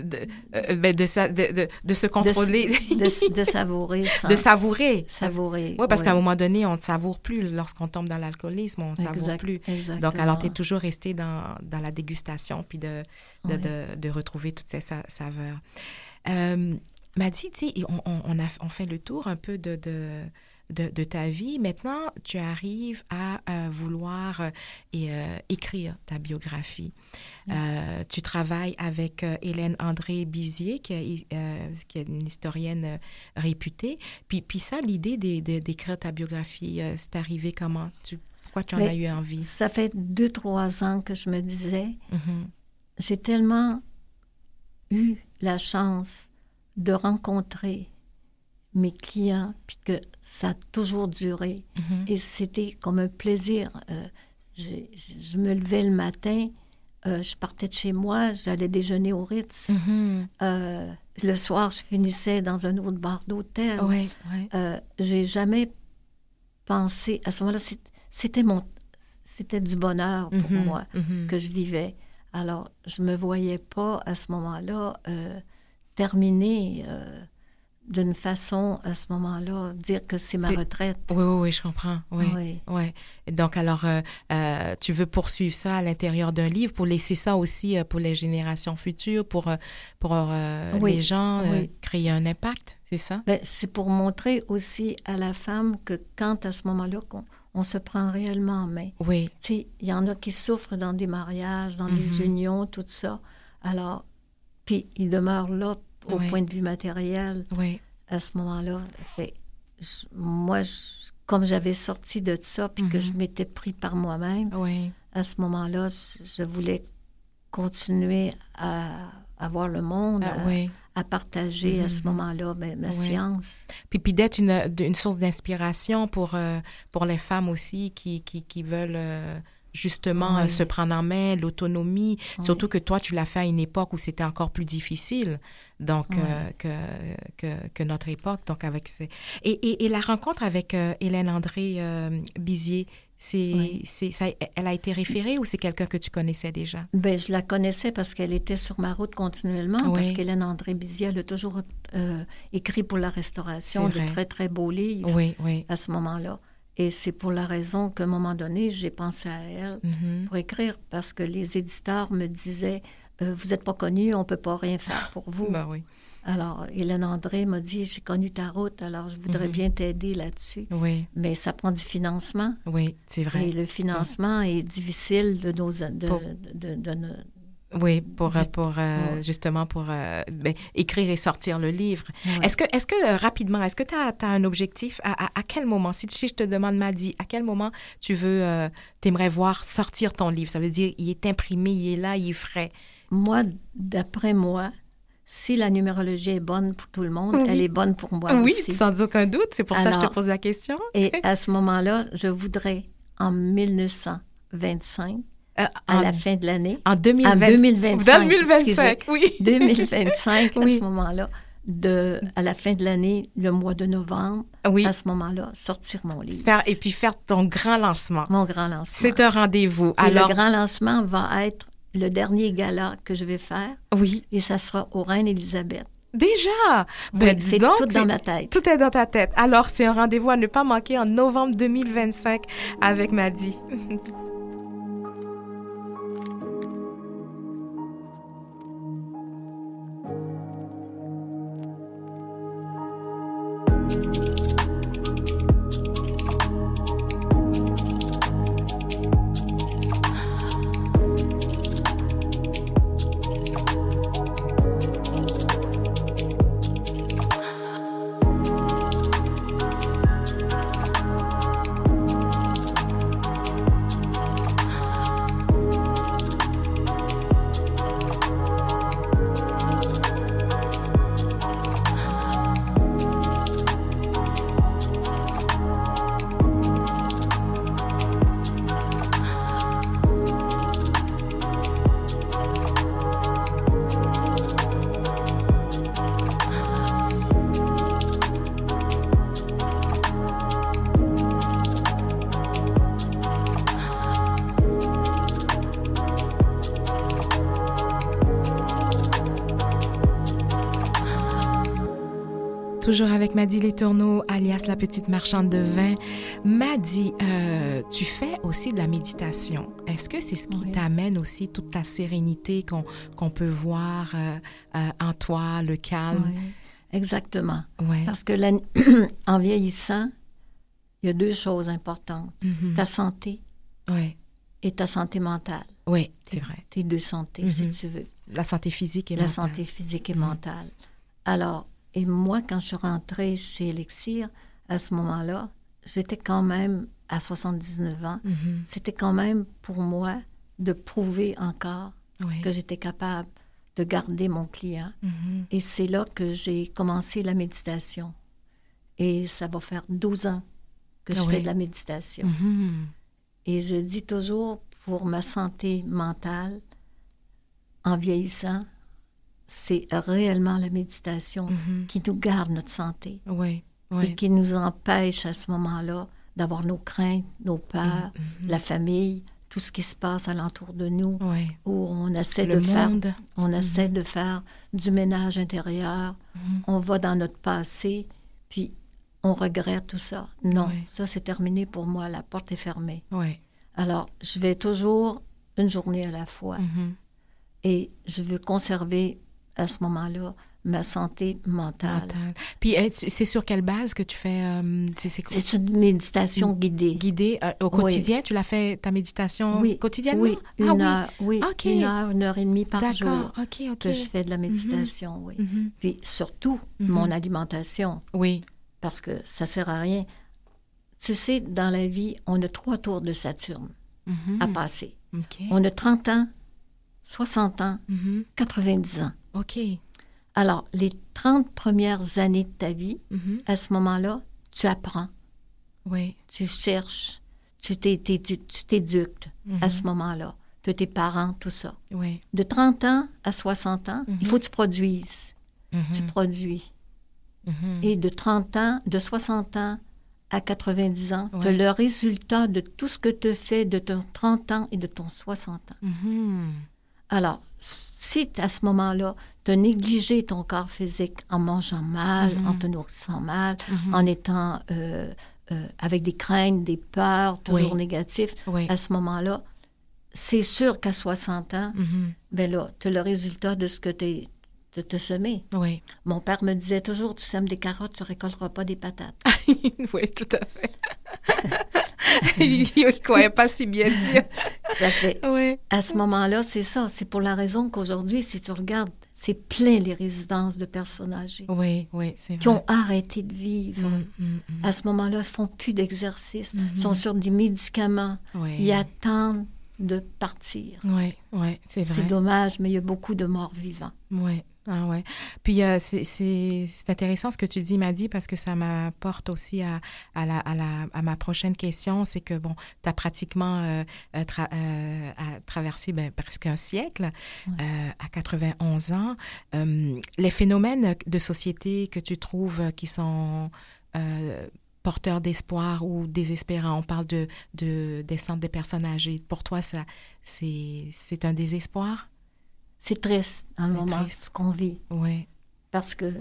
se contrôler. De savourer. De savourer. Savourer. Oui, parce qu'à un moment donné, on ne savoure plus. Lorsqu'on tombe dans l'alcoolisme, on ne savoure plus. Exactement. Donc, alors, tu es toujours resté dans la dégustation puis de retrouver toutes ces saveurs. Madi, tu sais, on fait le tour un peu de ta vie. Maintenant, tu arrives à vouloir écrire ta biographie. Tu travailles avec Hélène André-Bizier, qui est une historienne réputée. Puis ça, l'idée d'écrire ta biographie, c'est arrivé comment? Pourquoi tu en as eu envie? Ça fait 2-3 ans que je me disais, j'ai tellement eu la chance de rencontrer mes clients, puis que ça a toujours duré. Et c'était comme un plaisir. Je me levais le matin, je partais de chez moi, j'allais déjeuner au Ritz. Le soir, je finissais dans un autre bar d'hôtel. J'ai jamais pensé... À ce moment-là, c'était du bonheur pour moi que je vivais. Alors, je me voyais pas à ce moment-là terminer d'une façon, à ce moment-là, dire que c'est ma retraite. Oui, je comprends. Oui. Donc, alors, tu veux poursuivre ça à l'intérieur d'un livre pour laisser ça aussi pour les générations futures, pour les gens, créer un impact, c'est ça? Bien, c'est pour montrer aussi à la femme que quand, à ce moment-là, on se prend réellement en main. Oui. Tu sais, il y en a qui souffrent dans des mariages, dans des unions, tout ça. Alors, puis ils demeurent là au point de vue matériel. Oui. À ce moment-là, moi, comme j'avais sorti de ça, puis que je m'étais pris par moi-même, à ce moment-là, je voulais continuer à voir le monde, à partager à ce moment-là ma science. Puis d'être une source d'inspiration pour les femmes aussi qui veulent justement se prendre en main, l'autonomie. Surtout que toi, tu l'as fait à une époque où c'était encore plus difficile donc, que notre époque. Donc avec et la rencontre avec Hélène André Bizier, elle a été référée ou c'est quelqu'un que tu connaissais déjà? Bien, je la connaissais parce qu'elle était sur ma route continuellement, parce qu'Hélène André Bizier, elle a toujours écrit pour la restauration de très, très beaux livres à ce moment-là. Et c'est pour la raison qu'à un moment donné, j'ai pensé à elle pour écrire, parce que les éditeurs me disaient « Vous n'êtes pas connue, on ne peut pas rien faire pour vous. » Alors, Hélène André m'a dit « J'ai connu ta route, alors je voudrais bien t'aider là-dessus. » Mais ça prend du financement. Oui, c'est vrai. Et le financement est difficile de nos... Oui, justement pour écrire et sortir le livre. Ouais. Est-ce que rapidement, est-ce que tu as un objectif? À quel moment, si je te demande, Madi, à quel moment t'aimerais voir sortir ton livre? Ça veut dire, il est imprimé, il est là, il est frais. Moi, d'après moi, si la numérologie est bonne pour tout le monde, elle est bonne pour moi aussi. Oui, sans aucun doute. C'est pour ça que je te pose la question. Et à ce moment-là, je voudrais, en 1925, à la fin de l'année. En 2025. 2025, oui. 2025, à ce moment-là, à la fin de l'année, le mois de novembre, à ce moment-là, sortir mon livre. Et puis faire ton grand lancement. Mon grand lancement. C'est un rendez-vous. Et le grand lancement va être le dernier gala que je vais faire. Oui. Et ça sera au Reine-Élisabeth. Déjà? C'est tout dans ma tête. Tout est dans ta tête. Alors, c'est un rendez-vous à ne pas manquer en novembre 2025 avec Madi. Toujours avec Madi Letourneau, alias la petite marchande de vin. Madi, tu fais aussi de la méditation. Est-ce que c'est ce qui t'amène aussi toute ta sérénité qu'on peut voir en toi, le calme? Oui, exactement. Ouais. Parce que en vieillissant, il y a deux choses importantes. Ta santé et ta santé mentale. Oui, c'est vrai. Tes deux santés, si tu veux. La santé physique et mentale. La santé physique et mentale. Alors, et moi, quand je suis rentrée chez Elixir, à ce moment-là, j'étais quand même à 79 ans. C'était quand même pour moi de prouver encore que j'étais capable de garder mon client. Et c'est là que j'ai commencé la méditation. Et ça va faire 12 ans que je fais de la méditation. Et je dis toujours, pour ma santé mentale, en vieillissant, c'est réellement la méditation qui nous garde notre santé et qui nous empêche à ce moment-là d'avoir nos craintes, nos peurs, la famille, tout ce qui se passe alentour de nous, où on essaie essaie de faire du ménage intérieur, on va dans notre passé, puis on regrette tout ça. Non, ça c'est terminé pour moi, la porte est fermée. Alors, je vais toujours une journée à la fois et je veux conserver à ce moment-là ma santé mentale. Puis, c'est sur quelle base que tu fais... c'est une méditation guidée. Guidée au quotidien? Tu l'as fait, ta méditation quotidiennement? Oui, une heure et demie par jour. OK. Que je fais de la méditation, Puis surtout, mon alimentation. Oui. Parce que ça sert à rien. Tu sais, dans la vie, on a 3 tours de Saturne à passer. Okay. On a 30 ans, 60 ans, 90 ans. OK. Alors, les 30 premières années de ta vie, à ce moment-là, tu apprends. Oui. Tu cherches. Tu t'éduques à ce moment-là. De tes parents, tout ça. Oui. De 30 ans à 60 ans, il faut que tu produises. Tu produis. Et de 30 ans, de 60 ans à 90 ans, tu as le résultat de tout ce que tu fais de ton 30 ans et de ton 60 ans. Alors, si à ce moment-là, tu as négligé ton corps physique en mangeant mal, en te nourrissant mal, en étant avec des craintes, des peurs, toujours négatives, à ce moment-là, c'est sûr qu'à 60 ans, ben là, tu as le résultat de ce que tu te semé. Oui. Mon père me disait toujours, tu sèmes des carottes, tu récolteras pas des patates. Oui, tout à fait. Il ne croyait pas si bien dire. Ça fait. À ce moment-là, c'est ça. C'est pour la raison qu'aujourd'hui, si tu regardes, c'est plein les résidences de personnes âgées. Oui, c'est vrai. Qui ont arrêté de vivre. À ce moment-là, ils ne font plus d'exercice. Ils sont sur des médicaments. Ils attendent de partir. Oui, c'est vrai. C'est dommage, mais il y a beaucoup de morts vivants. Oui. Ah ouais. Puis c'est intéressant ce que tu dis, Madi, parce que ça m'apporte aussi à ma prochaine question. C'est que, bon, tu as pratiquement traversé presque un siècle à 91 ans. Les phénomènes de société que tu trouves qui sont porteurs d'espoir ou désespérants, on parle des centres des personnes âgées. Pour toi, ça, c'est un désespoir? C'est triste dans le moment ce qu'on vit. Oui. Parce que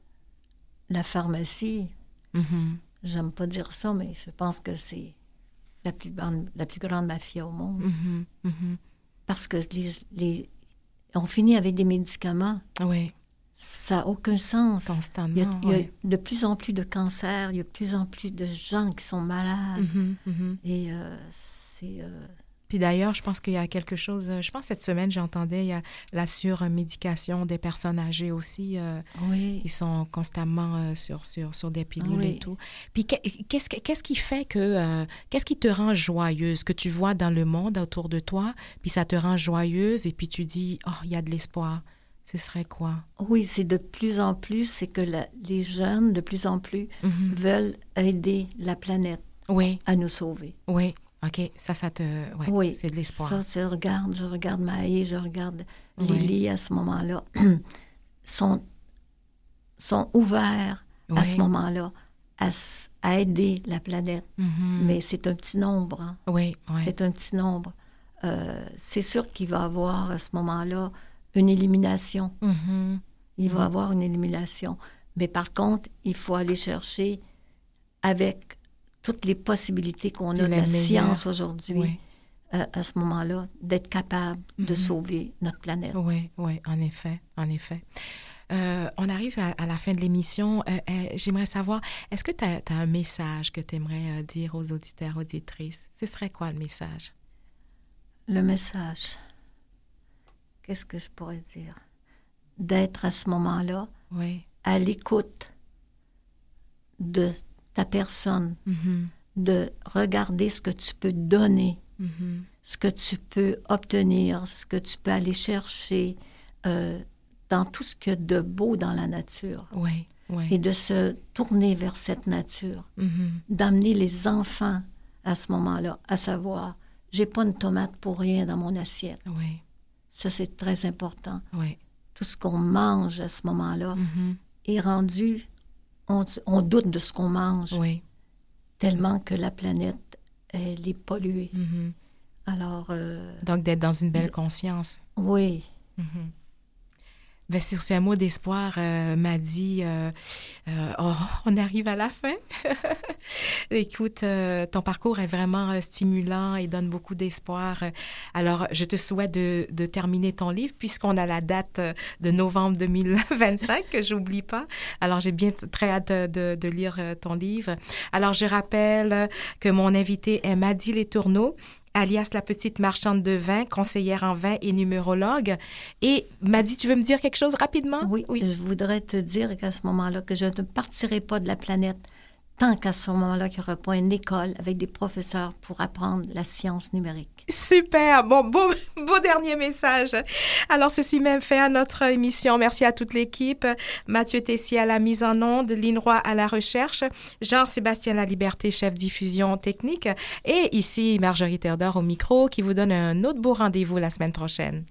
la pharmacie, j'aime pas dire ça, mais je pense que c'est la plus grande mafia au monde. Parce que on finit avec des médicaments. Oui. Ça n'a aucun sens. Constamment. Il y a de plus en plus de cancers, il y a de plus en plus de gens qui sont malades. Et c'est... Puis d'ailleurs, je pense qu'il y a quelque chose... Je pense cette semaine, j'entendais, il y a la surmédication des personnes âgées aussi. Ils sont constamment sur des pilules et tout. Puis qu'est-ce qui fait que... qu'est-ce qui te rend joyeuse? Que tu vois dans le monde autour de toi, puis ça te rend joyeuse et puis tu dis, oh, il y a de l'espoir. Ce serait quoi? Oui, c'est de plus en plus, c'est que les jeunes, de plus en plus, veulent aider la planète à nous sauver. Oui. OK, ça te... Oui, c'est de l'espoir. Ça, je regarde Maë, je regarde Lily à ce moment-là, sont ouverts à ce moment-là à aider la planète. Mais c'est un petit nombre. Hein? Oui. C'est un petit nombre. C'est sûr qu'il va y avoir à ce moment-là une élimination. Il va y avoir une élimination. Mais par contre, il faut aller chercher avec... toutes les possibilités qu'on a de la science aujourd'hui, à ce moment-là, d'être capable de sauver notre planète. Oui, en effet. On arrive à la fin de l'émission. J'aimerais savoir, est-ce que tu as un message que tu aimerais dire aux auditeurs, auditrices? Ce serait quoi le message? Le message, qu'est-ce que je pourrais dire? D'être à ce moment-là à l'écoute de ta personne, de regarder ce que tu peux donner, ce que tu peux obtenir, ce que tu peux aller chercher dans tout ce qu'il y a de beau dans la nature. Et de se tourner vers cette nature, d'amener les enfants à ce moment-là, à savoir, j'ai pas une tomate pour rien dans mon assiette. Ça, c'est très important. Tout ce qu'on mange à ce moment-là est rendu... On doute de ce qu'on mange. tellement que la planète, elle est polluée. Mhm. Alors... Donc, d'être dans une belle conscience. Oui. Mhm. Ben, sur ces mots d'espoir, Madi, on arrive à la fin. Écoute, ton parcours est vraiment stimulant et donne beaucoup d'espoir. Alors, je te souhaite de terminer ton livre puisqu'on a la date de novembre 2025, que j'oublie pas. Alors, j'ai bien très hâte de lire ton livre. Alors, je rappelle que mon invité est Madi Letourneau, alias la petite marchande de vin, conseillère en vin et numérologue. Et Madi, tu veux me dire quelque chose rapidement? Oui, je voudrais te dire qu'à ce moment-là, que je ne partirai pas de la planète tant qu'à ce moment-là, qu'il n'y aura pas une école avec des professeurs pour apprendre la science numérique. Super! Bon, beau dernier message. Alors, ceci même fait à notre émission. Merci à toute l'équipe. Mathieu Tessier à la mise en onde, Lynn Roy à la recherche, Jean-Sébastien Laliberté, chef diffusion technique, et ici Marjorie Théodore au micro qui vous donne un autre beau rendez-vous la semaine prochaine.